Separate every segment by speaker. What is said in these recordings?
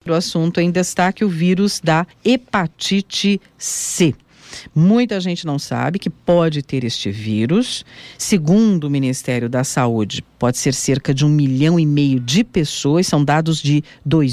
Speaker 1: O assunto em destaque, o vírus da hepatite C. Muita gente não sabe que pode ter este vírus. Segundo o Ministério da Saúde, pode ser cerca de 1,5 milhão de pessoas, são dados de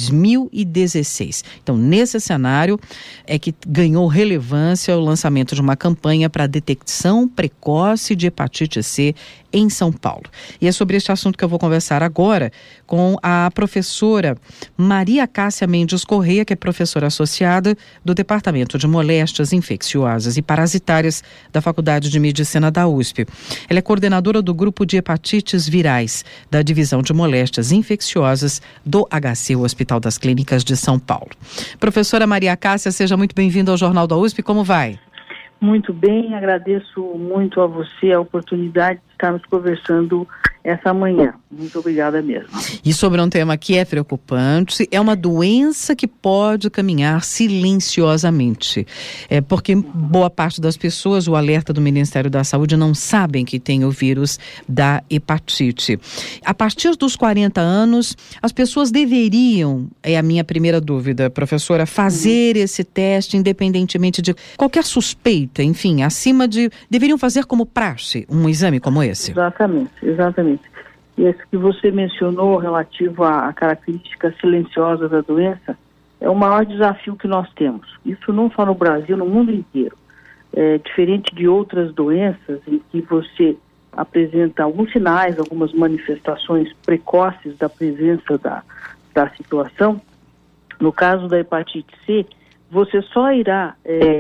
Speaker 1: 2016. Então, nesse cenário, é que ganhou relevância o lançamento de uma campanha para a detecção precoce de hepatite C em São Paulo. E é sobre este assunto que eu vou conversar agora com a professora Maria Cássia Mendes Correia, que é professora associada do Departamento de Moléstias Infecciosas e Parasitárias da Faculdade de Medicina da USP. Ela é coordenadora do grupo de hepatites virais da Divisão de Moléstias Infecciosas do HC, o Hospital das Clínicas de São Paulo. Professora Maria Cássia, seja muito bem-vinda ao Jornal da USP. Como vai?
Speaker 2: Muito bem, agradeço muito a você a oportunidade de estarmos conversando essa manhã. Muito obrigada mesmo.
Speaker 1: E sobre um tema que é preocupante, é uma doença que pode caminhar silenciosamente. Porque boa parte das pessoas, o alerta do Ministério da Saúde, não sabem que tem o vírus da hepatite. A partir dos 40 anos, as pessoas deveriam, é a minha primeira dúvida, professora, fazer esse teste independentemente de qualquer suspeita, enfim, deveriam fazer como praxe um exame como esse?
Speaker 2: Exatamente. E esse que você mencionou relativo à característica silenciosa da doença é o maior desafio que nós temos. Isso não só no Brasil, no mundo inteiro. Diferente de outras doenças em que você apresenta alguns sinais, algumas manifestações precoces da presença da situação, no caso da hepatite C, você só irá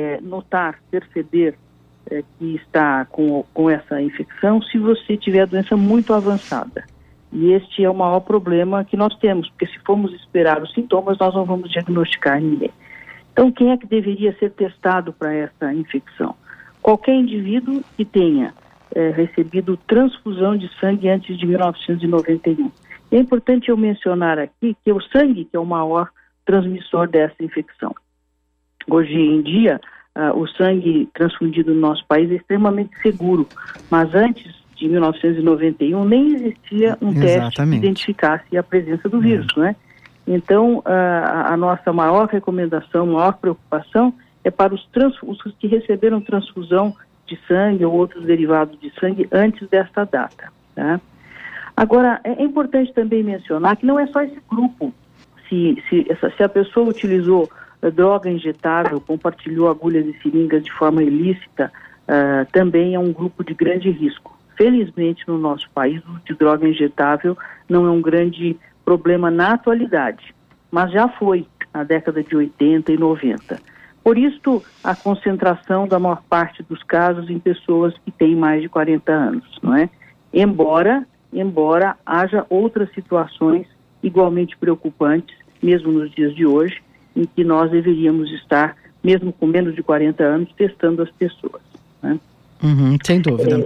Speaker 2: notar, perceber que está com essa infecção se você tiver a doença muito avançada. E este é o maior problema que nós temos, porque se formos esperar os sintomas, nós não vamos diagnosticar ninguém. Então, quem é que deveria ser testado para essa infecção? Qualquer indivíduo que tenha recebido transfusão de sangue antes de 1991. E é importante eu mencionar aqui que o sangue que é o maior transmissor dessa infecção. Hoje em dia, o sangue transfundido no nosso país é extremamente seguro, mas antes de 1991 nem existia um teste que identificasse a presença do vírus, né? Então, a nossa maior recomendação, maior preocupação é para os que receberam transfusão de sangue ou outros derivados de sangue antes desta data, tá? Agora, é importante também mencionar que não é só esse grupo. Se a pessoa utilizou droga injetável, compartilhou agulhas e seringas de forma ilícita, também é um grupo de grande risco. Felizmente, no nosso país, o uso de droga injetável não é um grande problema na atualidade, mas já foi na década de 80 e 90. Por isso, a concentração da maior parte dos casos em pessoas que têm mais de 40 anos, não é? Embora haja outras situações igualmente preocupantes, mesmo nos dias de hoje, em que nós deveríamos estar, mesmo com menos de 40 anos, testando as pessoas, né?
Speaker 1: Sem dúvida.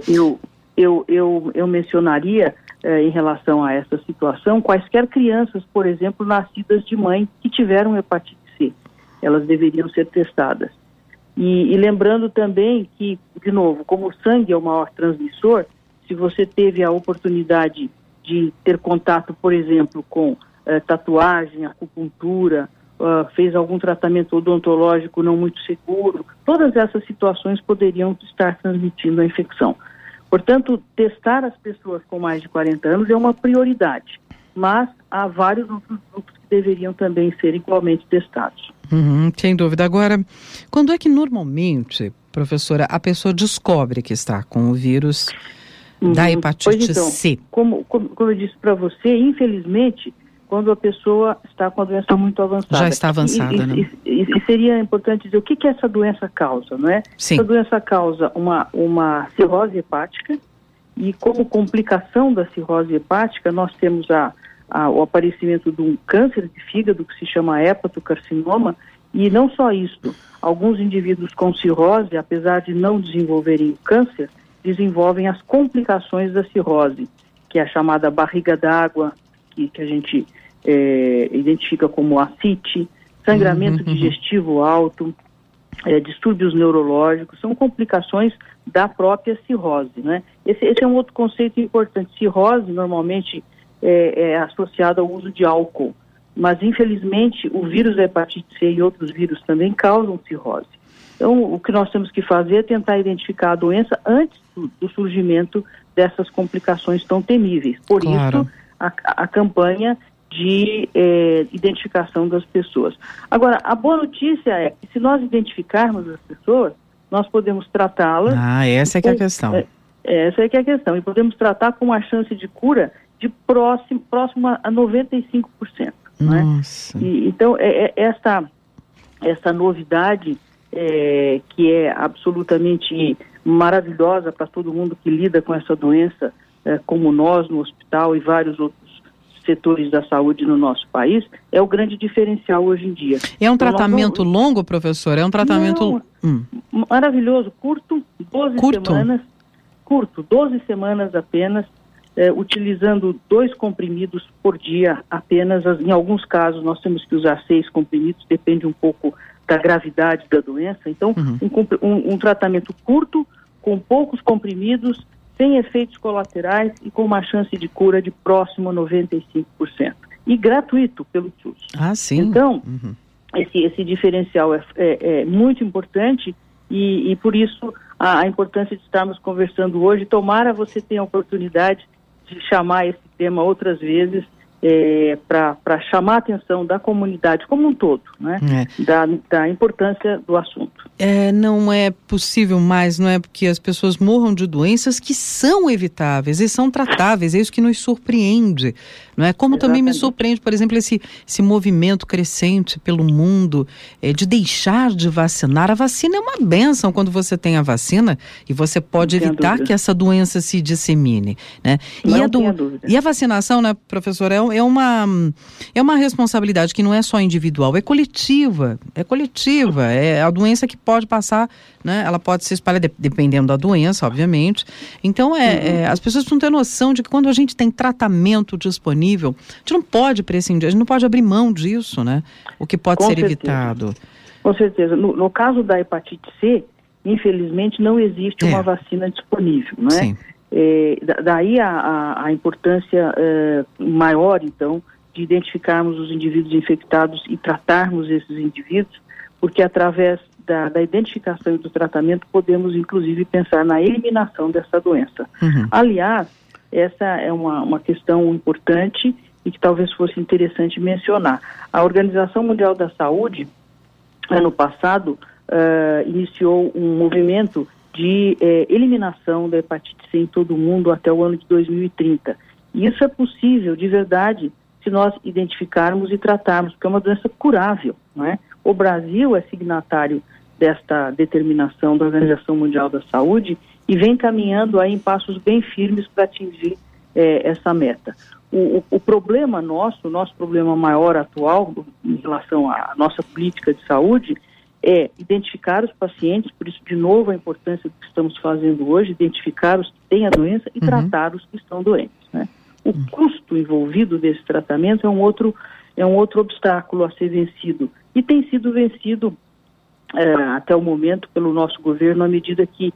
Speaker 2: Eu mencionaria, em relação a essa situação, quaisquer crianças, por exemplo, nascidas de mãe que tiveram hepatite C. Elas deveriam ser testadas. E lembrando também que, de novo, como o sangue é o maior transmissor, se você teve a oportunidade de ter contato, por exemplo, com tatuagem, acupuntura, fez algum tratamento odontológico não muito seguro, todas essas situações poderiam estar transmitindo a infecção. Portanto, testar as pessoas com mais de 40 anos é uma prioridade, mas há vários outros grupos que deveriam também ser igualmente testados.
Speaker 1: Sem dúvida. Agora, quando é que normalmente, professora, a pessoa descobre que está com o vírus da hepatite C?
Speaker 2: Como eu disse para você, infelizmente, quando a pessoa está com a doença muito avançada.
Speaker 1: Já está avançada, né?
Speaker 2: E seria importante dizer o que essa doença causa, não é?
Speaker 1: Sim.
Speaker 2: Essa doença causa uma cirrose hepática e, como complicação da cirrose hepática, nós temos o aparecimento de um câncer de fígado que se chama hepatocarcinoma. E não só isso, alguns indivíduos com cirrose, apesar de não desenvolverem o câncer, desenvolvem as complicações da cirrose, que é a chamada barriga d'água, que a gente identifica como ascite, sangramento digestivo alto, distúrbios neurológicos, são complicações da própria cirrose, né? Esse é um outro conceito importante. Cirrose normalmente é associada ao uso de álcool, mas infelizmente o vírus da hepatite C e outros vírus também causam cirrose. Então, o que nós temos que fazer é tentar identificar a doença antes do surgimento dessas complicações tão temíveis. Por isso, a campanha de identificação das pessoas. Agora, a boa notícia é que se nós identificarmos as pessoas, nós podemos tratá-las...
Speaker 1: essa é que é a questão.
Speaker 2: Essa é que é a questão. E podemos tratar com uma chance de cura de próximo a 95%.
Speaker 1: Nossa.
Speaker 2: Né? Então, essa novidade... que é absolutamente maravilhosa para todo mundo que lida com essa doença, como nós no hospital e vários outros setores da saúde no nosso país, é o grande diferencial hoje em dia.
Speaker 1: É um tratamento longo, professor? É um tratamento...
Speaker 2: maravilhoso, curto, 12 semanas. Curto, 12 semanas apenas, utilizando 2 comprimidos por dia apenas. Em alguns casos nós temos que usar 6 comprimidos, depende um pouco da gravidade da doença. Então, um tratamento curto, com poucos comprimidos, sem efeitos colaterais e com uma chance de cura de próximo a 95%. E gratuito pelo SUS.
Speaker 1: Sim.
Speaker 2: Então, esse diferencial é muito importante e por isso a importância de estarmos conversando hoje. Tomara você tenha a oportunidade de chamar esse tema outras vezes, para chamar a atenção da comunidade como um todo, né? Da importância do assunto.
Speaker 1: Não é possível mais, não é? Porque as pessoas morram de doenças que são evitáveis e são tratáveis, é isso que nos surpreende, não é? Como também me surpreende, por exemplo, esse movimento crescente pelo mundo de deixar de vacinar. A vacina é uma bênção quando você tem a vacina e você pode evitar que essa doença se dissemine, né? E a vacinação, né, professor, é uma responsabilidade que não é só individual, é coletiva. É a doença que pode passar, né? Ela pode se espalhar dependendo da doença, obviamente. Então, as pessoas precisam ter noção de que quando a gente tem tratamento disponível, a gente não pode prescindir, a gente não pode abrir mão disso, né? O que pode ser evitado.
Speaker 2: Com certeza. No caso da hepatite C, infelizmente não existe uma vacina disponível, não é?
Speaker 1: Sim.
Speaker 2: Daí a importância maior, então, de identificarmos os indivíduos infectados e tratarmos esses indivíduos, porque através da identificação e do tratamento podemos, inclusive, pensar na eliminação dessa doença. Aliás, essa é uma questão importante e que talvez fosse interessante mencionar. A Organização Mundial da Saúde, ano passado, iniciou um movimento de eliminação da hepatite C em todo o mundo até o ano de 2030. E isso é possível, de verdade, se nós identificarmos e tratarmos, porque é uma doença curável, não é? O Brasil é signatário desta determinação da Organização Mundial da Saúde e vem caminhando aí em passos bem firmes para atingir essa meta. O problema nosso problema maior atual em relação à nossa política de saúde é identificar os pacientes, por isso, de novo, a importância do que estamos fazendo hoje, identificar os que têm a doença e tratar os que estão doentes, né? O custo envolvido desse tratamento é um outro obstáculo a ser vencido. E tem sido vencido até o momento pelo nosso governo, à medida que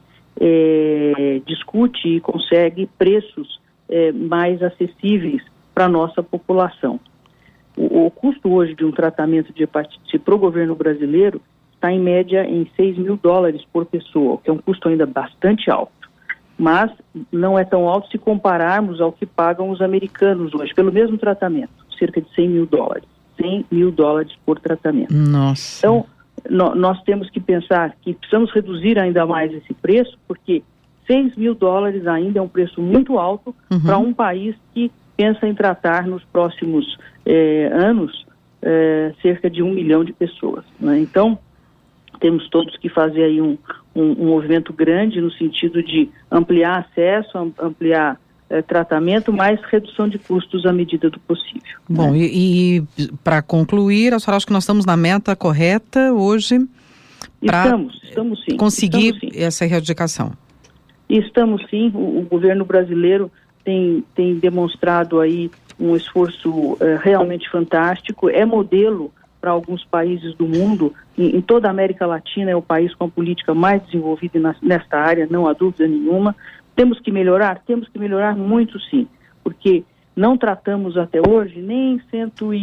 Speaker 2: discute e consegue preços mais acessíveis para a nossa população. O custo hoje de um tratamento de hepatite C para o governo brasileiro está em média em $6.000 por pessoa, o que é um custo ainda bastante alto. Mas não é tão alto se compararmos ao que pagam os americanos hoje, pelo mesmo tratamento, cerca de $100.000. $100.000 por tratamento.
Speaker 1: Nossa.
Speaker 2: Então, nós temos que pensar que precisamos reduzir ainda mais esse preço, porque $6.000 ainda é um preço muito alto para um país que pensa em tratar nos próximos anos cerca de 1 milhão de pessoas, né? Então, temos todos que fazer aí um movimento grande no sentido de ampliar acesso, ampliar tratamento, mais redução de custos à medida do possível.
Speaker 1: Bom, né? E para concluir, a senhora acha que nós estamos na meta correta hoje para
Speaker 2: estamos sim.
Speaker 1: conseguir essa erradicação?
Speaker 2: Estamos sim, o governo brasileiro tem demonstrado aí um esforço realmente fantástico, é modelo para alguns países do mundo. Em toda a América Latina é o país com a política mais desenvolvida nesta área, não há dúvida nenhuma. Temos que melhorar muito sim, porque não tratamos até hoje nem 130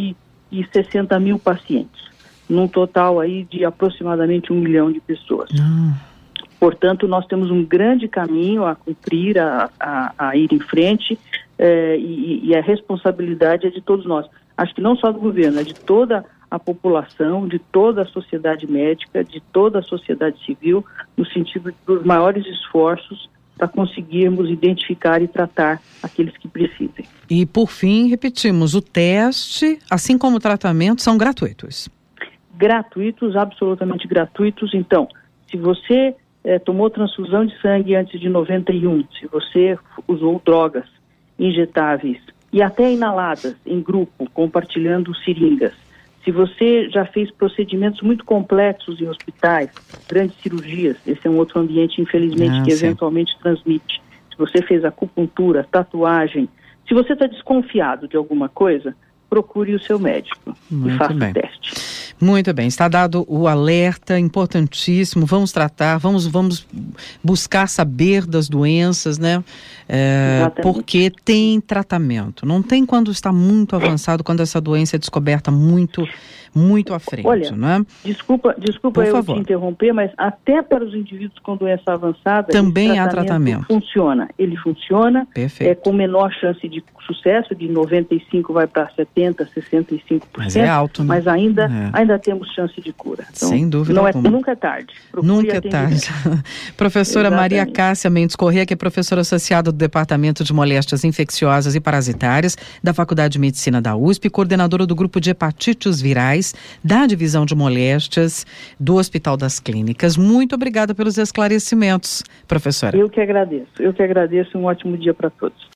Speaker 2: e 60 mil pacientes, num total aí de aproximadamente 1 milhão de pessoas. Portanto, nós temos um grande caminho a cumprir, a ir em frente, e a responsabilidade é de todos nós. Acho que não só do governo, é de toda a população, de toda a sociedade médica, de toda a sociedade civil, no sentido dos maiores esforços para conseguirmos identificar e tratar aqueles que precisem.
Speaker 1: E, por fim, repetimos, o teste, assim como o tratamento, são gratuitos.
Speaker 2: Gratuitos, absolutamente gratuitos. Então, se você tomou transfusão de sangue antes de 91, se você usou drogas injetáveis e até inaladas em grupo, compartilhando seringas, se você já fez procedimentos muito complexos em hospitais, grandes cirurgias, esse é um outro ambiente, infelizmente, que eventualmente transmite. Se você fez acupuntura, tatuagem, se você está desconfiado de alguma coisa, procure o seu médico e faça o teste.
Speaker 1: Muito bem, está dado o alerta importantíssimo, vamos tratar, vamos buscar saber das doenças, né? Porque tem tratamento, não tem quando está muito avançado, quando essa doença é descoberta muito à frente.
Speaker 2: Olha,
Speaker 1: né?
Speaker 2: Desculpa eu te interromper, mas até para os indivíduos com doença avançada,
Speaker 1: também há tratamento.
Speaker 2: Ele funciona, com menor chance de sucesso, de 95% vai para 70%, 65%,
Speaker 1: mas é alto, né?
Speaker 2: Mas ainda temos chance de cura. Então,
Speaker 1: sem dúvida alguma.
Speaker 2: Nunca é tarde.
Speaker 1: Nunca é tarde. Professora Maria Cássia Mendes Corrêa, que é professora associada do Departamento de Moléstias Infecciosas e Parasitárias da Faculdade de Medicina da USP, coordenadora do grupo de hepatites virais da Divisão de Moléstias do Hospital das Clínicas. Muito obrigada pelos esclarecimentos, professora.
Speaker 2: Eu que agradeço. Um ótimo dia para todos.